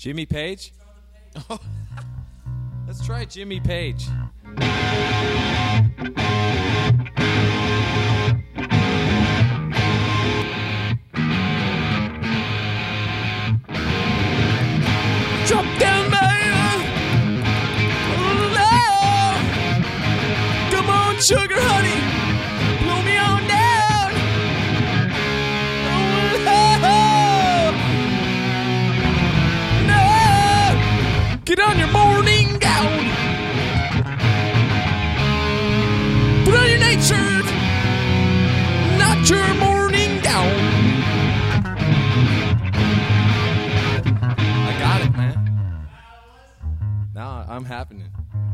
Jimmy Page? Oh, let's try Jimmy Page. Drop down, man. Oh, come on, sugar honey. Blow me on down. Oh, no. Get on your morning gown. Put on your nightshirt. Not your morning gown. I got it, man. Now I'm happening.